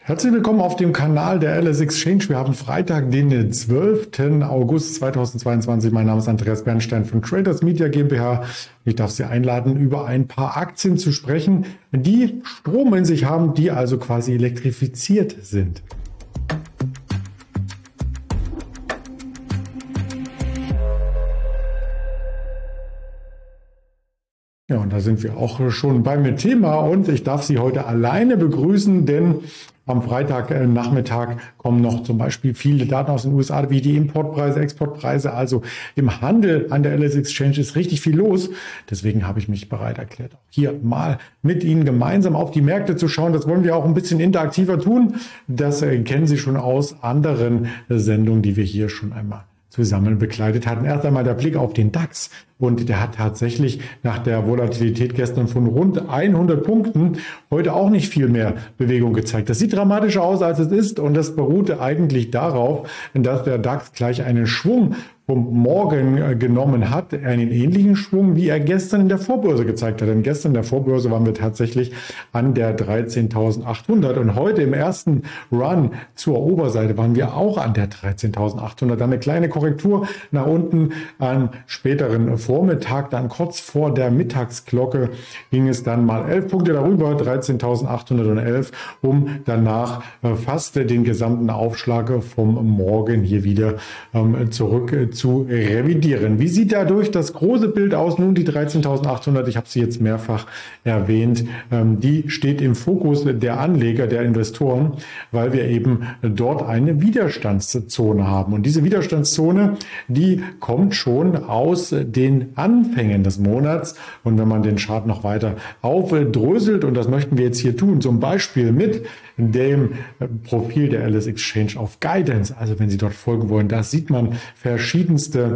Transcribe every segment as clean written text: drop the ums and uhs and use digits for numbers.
Herzlich willkommen auf dem Kanal der LS Exchange. Wir haben Freitag, den 12. August 2022. Mein Name ist Andreas Bernstein von Traders Media GmbH. Ich darf Sie einladen, über ein paar Aktien zu sprechen, die Strom in sich haben, die also quasi elektrifiziert sind. Ja, und da sind wir auch schon beim Thema und ich darf Sie heute alleine begrüßen, denn am Freitagnachmittag kommen noch zum Beispiel viele Daten aus den USA, wie die Importpreise, Exportpreise. Also im Handel an der LS Exchange ist richtig viel los. Deswegen habe ich mich bereit erklärt, auch hier mal mit Ihnen gemeinsam auf die Märkte zu schauen. Das wollen wir auch ein bisschen interaktiver tun. Das kennen Sie schon aus anderen Sendungen, die wir hier schon einmal zusammen begleitet hatten. Erst einmal der Blick auf den DAX und der hat tatsächlich nach der Volatilität gestern von rund 100 Punkten heute auch nicht viel mehr Bewegung gezeigt. Das sieht dramatischer aus, als es ist und das beruhte eigentlich darauf, dass der DAX gleich einen Schwung vom Morgen genommen hat, einen ähnlichen Schwung, wie er gestern in der Vorbörse gezeigt hat. Denn gestern in der Vorbörse waren wir tatsächlich an der 13.800 und heute im ersten Run zur Oberseite waren wir auch an der 13.800. Dann eine kleine Korrektur nach unten am späteren Vormittag, dann kurz vor der Mittagsglocke ging es dann mal 11 Punkte darüber, 13.811, um danach fast den gesamten Aufschlag vom Morgen hier wieder zurück zu revidieren. Wie sieht dadurch das große Bild aus? Nun die 13.800, ich habe sie jetzt mehrfach erwähnt, die steht im Fokus der Anleger, der Investoren, weil wir eben dort eine Widerstandszone haben. Und diese Widerstandszone, die kommt schon aus den Anfängen des Monats. Und wenn man den Chart noch weiter aufdröselt, und das möchten wir jetzt hier tun, zum Beispiel mit dem Profil der LS Exchange auf Guidance, also wenn Sie dort folgen wollen, da sieht man verschiedenste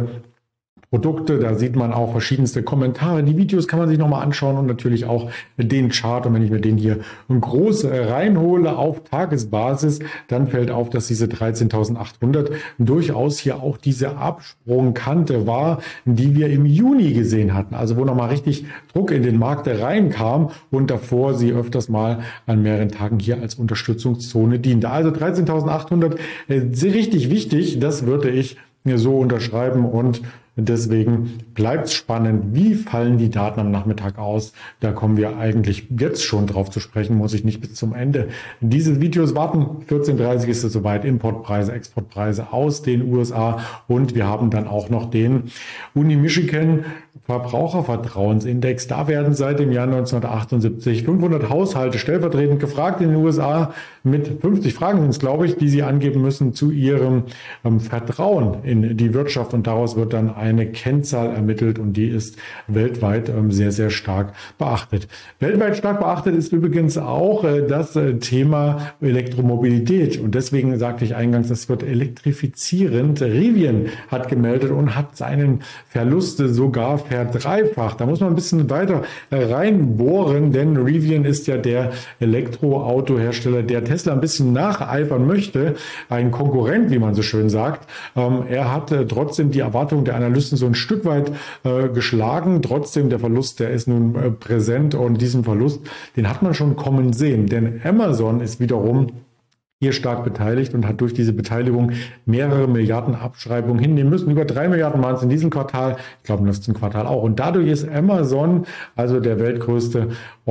Produkte, da sieht man auch verschiedenste Kommentare. Die Videos kann man sich nochmal anschauen und natürlich auch den Chart. Und wenn ich mir den hier groß reinhole auf Tagesbasis, dann fällt auf, dass diese 13.800 durchaus hier auch diese Absprungkante war, die wir im Juni gesehen hatten. Also wo nochmal richtig Druck in den Markt reinkam und davor sie öfters mal an mehreren Tagen hier als Unterstützungszone diente. Also 13.800 richtig wichtig, das würde ich so unterschreiben und deswegen bleibt es spannend. Wie fallen die Daten am Nachmittag aus? Da kommen wir eigentlich jetzt schon drauf zu sprechen, muss ich nicht bis zum Ende dieses Videos warten. 14:30 ist es soweit, Importpreise, Exportpreise aus den USA und wir haben dann auch noch den Uni Michigan Verbrauchervertrauensindex. Da werden seit dem Jahr 1978 500 Haushalte stellvertretend gefragt in den USA mit 50 Fragen sind es, glaube ich, die sie angeben müssen zu ihrem Vertrauen in die Wirtschaft und daraus wird dann eine Kennzahl ermittelt und die ist weltweit sehr, sehr stark beachtet. Weltweit stark beachtet ist übrigens auch das Thema Elektromobilität und deswegen sagte ich eingangs, es wird elektrifizierend. Rivian hat gemeldet und hat seinen Verlust sogar verdreifacht. Da muss man ein bisschen weiter reinbohren, denn Rivian ist ja der Elektroautohersteller, der Tesla ein bisschen nacheifern möchte, ein Konkurrent, wie man so schön sagt. Er hat trotzdem die Erwartungen der Analysten so ein Stück weit geschlagen. Trotzdem der Verlust, der ist nun präsent und diesen Verlust, den hat man schon kommen sehen. Denn Amazon ist wiederum hier stark beteiligt und hat durch diese Beteiligung mehrere Milliarden Abschreibungen hinnehmen müssen. Über 3 Milliarden waren es in diesem Quartal, ich glaube im letzten Quartal auch. Und dadurch ist Amazon, also der weltgrößte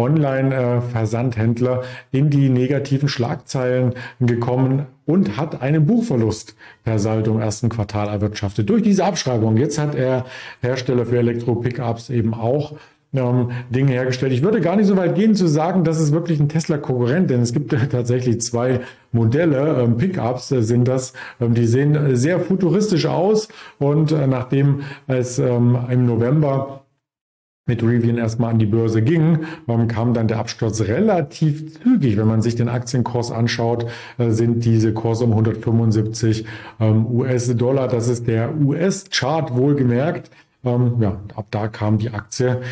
Online-Versandhändler, in die negativen Schlagzeilen gekommen und hat einen Buchverlust per Saldo im ersten Quartal erwirtschaftet. Durch diese Abschreibung. Jetzt hat er Hersteller für Elektro-Pickups eben auch Dinge hergestellt. Ich würde gar nicht so weit gehen zu sagen, das ist wirklich ein Tesla-Konkurrent, denn es gibt tatsächlich zwei Modelle, Pickups sind das, die sehen sehr futuristisch aus und nachdem es im November mit Rivian erstmal an die Börse ging, kam dann der Absturz relativ zügig. Wenn man sich den Aktienkurs anschaut, sind diese Kurse um 175 US-Dollar. Das ist der US-Chart wohlgemerkt. Ja, ab da kam die Aktie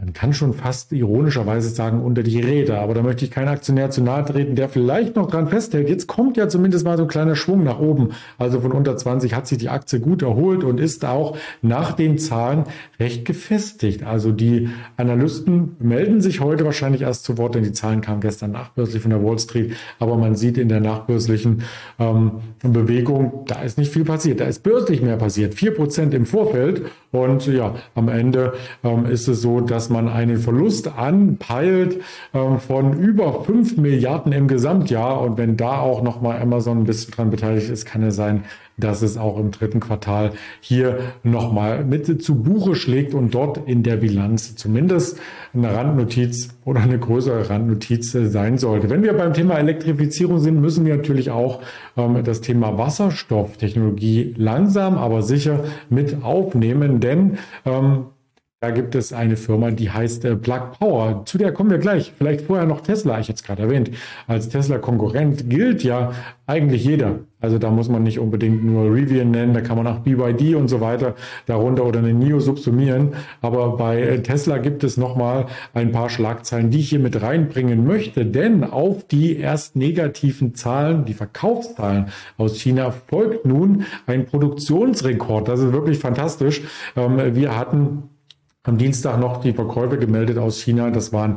man kann schon fast ironischerweise sagen, unter die Räder. Aber da möchte ich keinen Aktionär zu nahe treten, der vielleicht noch dran festhält. Jetzt kommt ja zumindest mal so ein kleiner Schwung nach oben. Also von unter 20 hat sich die Aktie gut erholt und ist auch nach den Zahlen recht gefestigt. Also die Analysten melden sich heute wahrscheinlich erst zu Wort, denn die Zahlen kamen gestern nachbörslich von der Wall Street. Aber man sieht in der nachbörslichen Bewegung, da ist nicht viel passiert. Da ist börslich mehr passiert. 4% im Vorfeld. Und ja, am Ende ist es so, dass man einen Verlust anpeilt von über 5 Milliarden im Gesamtjahr. Und wenn da auch nochmal Amazon ein bisschen dran beteiligt ist, kann es sein, dass es auch im dritten Quartal hier nochmal mit zu Buche schlägt und dort in der Bilanz zumindest eine Randnotiz oder eine größere Randnotiz sein sollte. Wenn wir beim Thema Elektrifizierung sind, müssen wir natürlich auch das Thema Wasserstofftechnologie langsam, aber sicher mit aufnehmen, denn da gibt es eine Firma, die heißt Plug Power. Zu der kommen wir gleich. Vielleicht vorher noch Tesla. Ich hatte es gerade erwähnt. Als Tesla-Konkurrent gilt ja eigentlich jeder. Also da muss man nicht unbedingt nur Rivian nennen. Da kann man auch BYD und so weiter darunter oder eine NIO subsumieren. Aber bei Tesla gibt es nochmal ein paar Schlagzeilen, die ich hier mit reinbringen möchte. Denn auf die erst negativen Zahlen, die Verkaufszahlen aus China, folgt nun ein Produktionsrekord. Das ist wirklich fantastisch. Wir hatten am Dienstag noch die Verkäufe gemeldet aus China. Das waren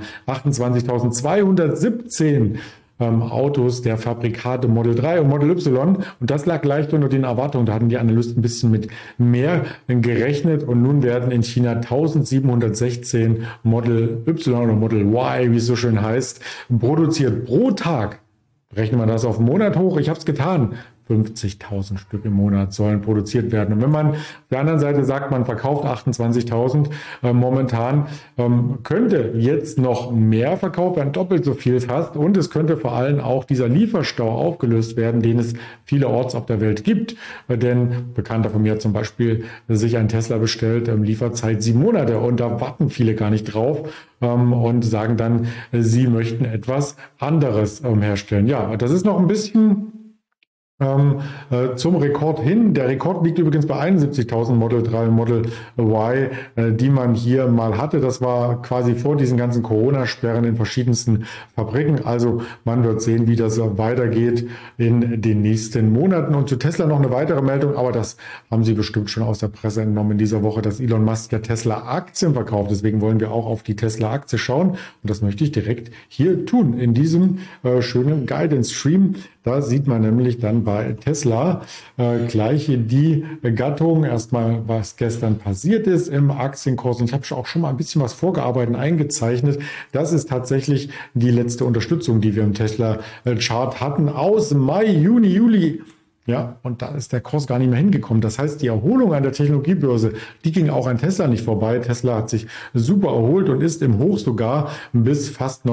28.217 Autos der Fabrikate Model 3 und Model Y. Und das lag leicht unter den Erwartungen. Da hatten die Analysten ein bisschen mit mehr gerechnet. Und nun werden in China 1716 Model Y oder Model Y, wie es so schön heißt, produziert pro Tag. Rechnen wir das auf einen Monat hoch? Ich habe es getan. 50.000 Stück im Monat sollen produziert werden. Und wenn man auf der anderen Seite sagt, man verkauft 28.000 momentan, könnte jetzt noch mehr verkauft werden, doppelt so viel fast. Und es könnte vor allem auch dieser Lieferstau aufgelöst werden, den es vielerorts auf der Welt gibt. Denn Bekannter von mir hat zum Beispiel sich ein Tesla bestellt, Lieferzeit 7 Monate. Und da warten viele gar nicht drauf und sagen dann, sie möchten etwas anderes herstellen. Ja, das ist noch ein bisschen zum Rekord hin. Der Rekord liegt übrigens bei 71.000 Model 3 und Model Y, die man hier mal hatte. Das war quasi vor diesen ganzen Corona-Sperren in verschiedensten Fabriken. Also man wird sehen, wie das weitergeht in den nächsten Monaten. Und zu Tesla noch eine weitere Meldung, aber das haben Sie bestimmt schon aus der Presse entnommen in dieser Woche, dass Elon Musk ja Tesla-Aktien verkauft. Deswegen wollen wir auch auf die Tesla-Aktie schauen. Und das möchte ich direkt hier tun, in diesem schönen Guidance-Stream. Da sieht man nämlich dann bei Tesla gleich die Gattung, erstmal was gestern passiert ist im Aktienkurs. Und ich habe auch schon mal ein bisschen was vorgearbeitet, eingezeichnet. Das ist tatsächlich die letzte Unterstützung, die wir im Tesla-Chart hatten aus Mai, Juni, Juli. Ja, und da ist der Kurs gar nicht mehr hingekommen. Das heißt, die Erholung an der Technologiebörse, die ging auch an Tesla nicht vorbei. Tesla hat sich super erholt und ist im Hoch sogar bis fast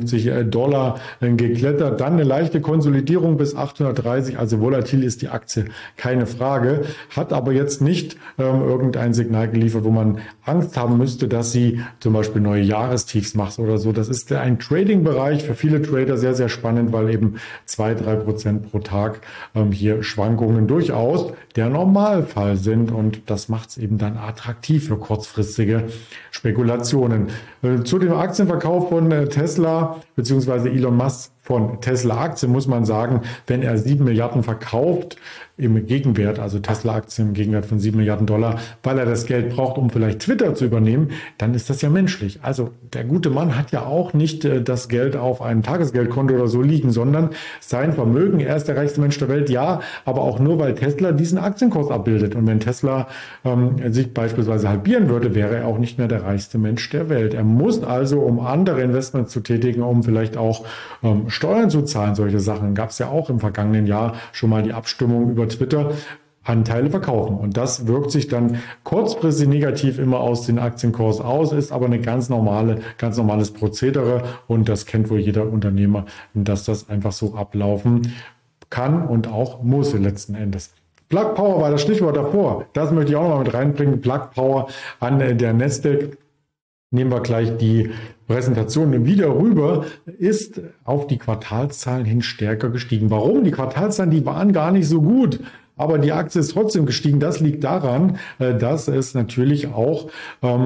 $950 geklettert. Dann eine leichte Konsolidierung bis 830. Also volatil ist die Aktie, keine Frage. Hat aber jetzt nicht irgendein Signal geliefert, wo man Angst haben müsste, dass sie zum Beispiel neue Jahrestiefs macht oder so. Das ist ein Trading-Bereich für viele Trader sehr, sehr spannend, weil eben 2-3% pro Tag hier Schwankungen durchaus der Normalfall sind und das macht es eben dann attraktiv für kurzfristige Spekulationen. Zu dem Aktienverkauf von Tesla bzw. Elon Musk von Tesla-Aktien muss man sagen, wenn er 7 Milliarden verkauft, im Gegenwert, also Tesla-Aktien im Gegenwert von $7 Milliarden, weil er das Geld braucht, um vielleicht Twitter zu übernehmen, dann ist das ja menschlich. Also der gute Mann hat ja auch nicht das Geld auf einem Tagesgeldkonto oder so liegen, sondern sein Vermögen, er ist der reichste Mensch der Welt, ja, aber auch nur, weil Tesla diesen Aktienkurs abbildet. Und wenn Tesla sich beispielsweise halbieren würde, wäre er auch nicht mehr der reichste Mensch der Welt. Er muss also, um andere Investments zu tätigen, um vielleicht auch Steuern zu zahlen, solche Sachen, gab es ja auch im vergangenen Jahr schon mal die Abstimmung über Twitter, Anteile verkaufen. Und das wirkt sich dann kurzfristig negativ immer aus den Aktienkurs aus, ist aber eine ganz normales Prozedere und das kennt wohl jeder Unternehmer, dass das einfach so ablaufen kann und auch muss letzten Endes. Plug Power war das Stichwort davor. Das möchte ich auch noch mal mit reinbringen. Plug Power an der Nasdaq. Nehmen wir gleich die Präsentation wieder rüber, ist auf die Quartalszahlen hin stärker gestiegen. Warum? Die Quartalszahlen, die waren gar nicht so gut. Aber die Aktie ist trotzdem gestiegen. Das liegt daran, dass es natürlich auch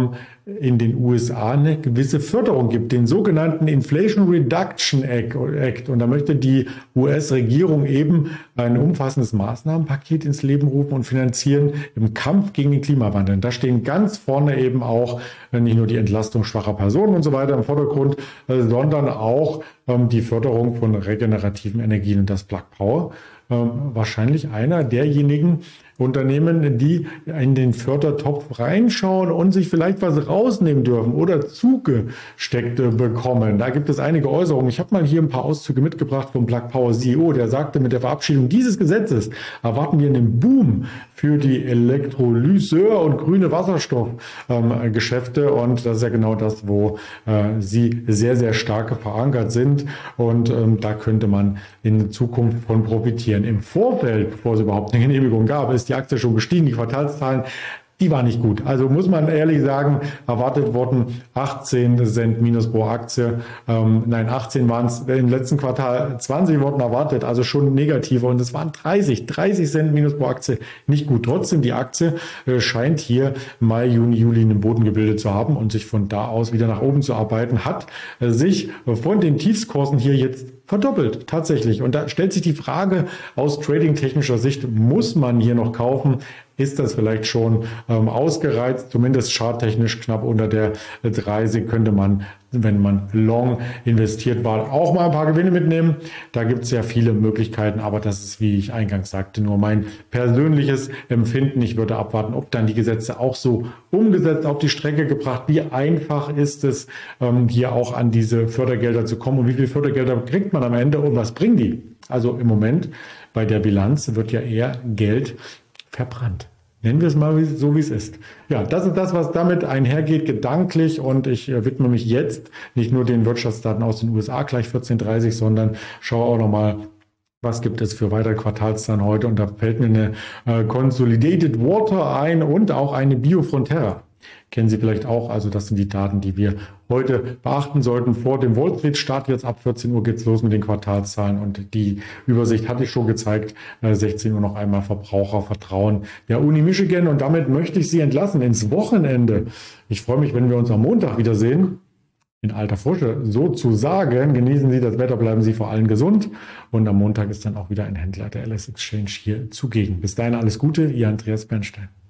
in den USA eine gewisse Förderung gibt, den sogenannten Inflation Reduction Act. Und da möchte die US-Regierung eben ein umfassendes Maßnahmenpaket ins Leben rufen und finanzieren im Kampf gegen den Klimawandel. Da stehen ganz vorne eben auch nicht nur die Entlastung schwacher Personen und so weiter im Vordergrund, sondern auch die Förderung von regenerativen Energien und das Plug Power. Wahrscheinlich einer derjenigen Unternehmen, die in den Fördertopf reinschauen und sich vielleicht was rausnehmen dürfen oder zugesteckt bekommen. Da gibt es einige Äußerungen. Ich habe mal hier ein paar Auszüge mitgebracht vom Plug Power CEO, der sagte, mit der Verabschiedung dieses Gesetzes erwarten wir einen Boom für die Elektrolyseur- und grüne Wasserstoffgeschäfte. Und das ist ja genau das, wo sie sehr, sehr stark verankert sind. Und da könnte man in Zukunft von profitieren. Im Vorfeld, bevor es überhaupt eine Genehmigung gab, ist die Aktie schon gestiegen. Die Quartalszahlen, die war nicht gut. Also muss man ehrlich sagen, erwartet wurden 18 Cent minus pro Aktie. 18 waren es im letzten Quartal, 20 wurden erwartet, also schon negativer. Und es waren 30 Cent minus pro Aktie. Nicht gut. Trotzdem, die Aktie scheint hier Mai, Juni, Juli einen Boden gebildet zu haben und sich von da aus wieder nach oben zu arbeiten, hat sich von den Tiefskursen hier jetzt verdoppelt, tatsächlich. Und da stellt sich die Frage aus trading-technischer Sicht, muss man hier noch kaufen? Ist das vielleicht schon ausgereizt? Zumindest charttechnisch knapp unter der 30 könnte man, wenn man long investiert war, auch mal ein paar Gewinne mitnehmen. Da gibt es ja viele Möglichkeiten, aber das ist, wie ich eingangs sagte, nur mein persönliches Empfinden. Ich würde abwarten, ob dann die Gesetze auch so umgesetzt auf die Strecke gebracht. Wie einfach ist es, hier auch an diese Fördergelder zu kommen und wie viele Fördergelder kriegt man am Ende und was bringen die? Also im Moment bei der Bilanz wird ja eher Geld verbrannt. Nennen wir es mal so, wie es ist. Ja, das ist das, was damit einhergeht, gedanklich. Und ich widme mich jetzt nicht nur den Wirtschaftsdaten aus den USA gleich 14:30, sondern schaue auch nochmal, was gibt es für weitere Quartalszahlen heute. Und da fällt mir eine Consolidated Water ein und auch eine Biofrontera. Kennen Sie vielleicht auch. Also das sind die Daten, die wir heute beachten sollten. Vor dem Wall Street Start jetzt ab 14 Uhr geht's los mit den Quartalszahlen und die Übersicht hatte ich schon gezeigt. 16 Uhr noch einmal Verbrauchervertrauen der Uni Michigan und damit möchte ich Sie entlassen ins Wochenende. Ich freue mich, wenn wir uns am Montag wiedersehen. In alter Frische sozusagen. Genießen Sie das Wetter, bleiben Sie vor allem gesund. Und am Montag ist dann auch wieder ein Händler der LS Exchange hier zugegen. Bis dahin alles Gute, Ihr Andreas Bernstein.